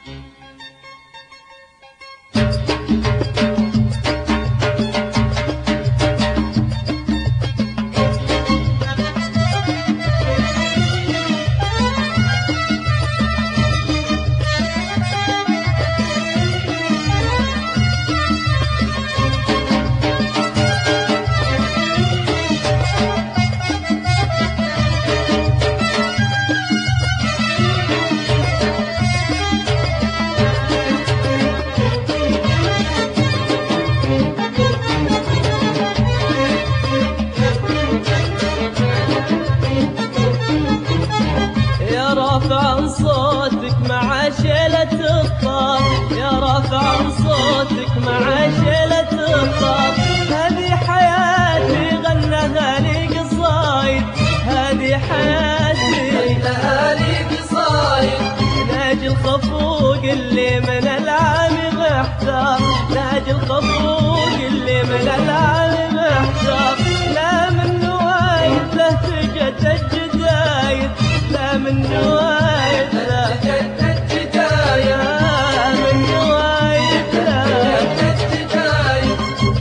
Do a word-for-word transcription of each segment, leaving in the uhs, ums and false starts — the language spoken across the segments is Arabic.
رافع صوتك مع شيلة الطار، يا رافع صوتك مع شيلة الطار. هذه حياتي غناها لي قصايد، هذه حياتي غناها لي قصايد. ناجي الخفوق اللي من العام محتار، ناجي الخفوق اللي من العام محتار. لا من نوايد له تجدد جدايد، لا من نوايد له تجدد جدايد، لا من نوايد له تجدد جدايد.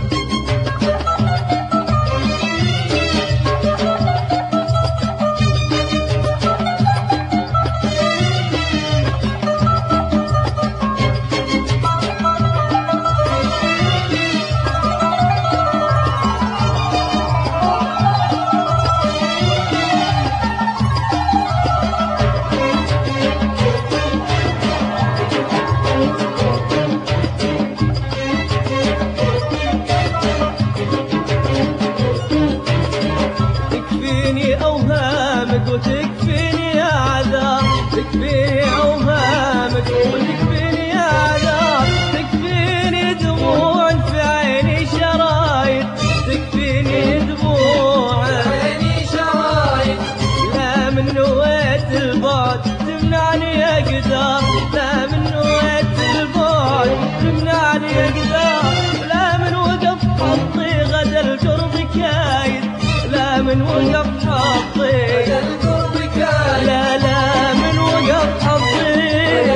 وتكفيني عذاب، تكفيني أوهامك وتكفيني عذاب. تكفيني دموع في عيني شرايط، تكفيني دموع في عيني شرايط. لا من نويت البعد تمنعني أقدار، لا من نويت البعد تمنعني أقدار. لا من وقف حظي غدا القرب كايد، لا من وقف حظي لا لا من وقف حظي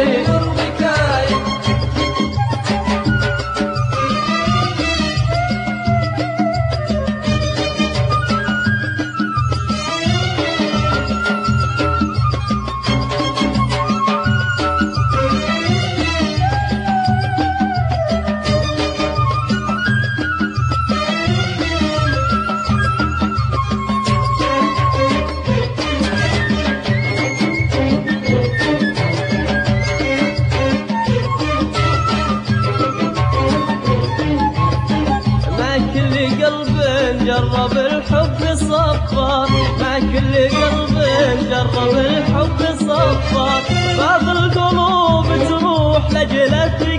جرب الحب صفار، مع كل قلب جرب الحب صفار. بعض القلوب تروح لجلة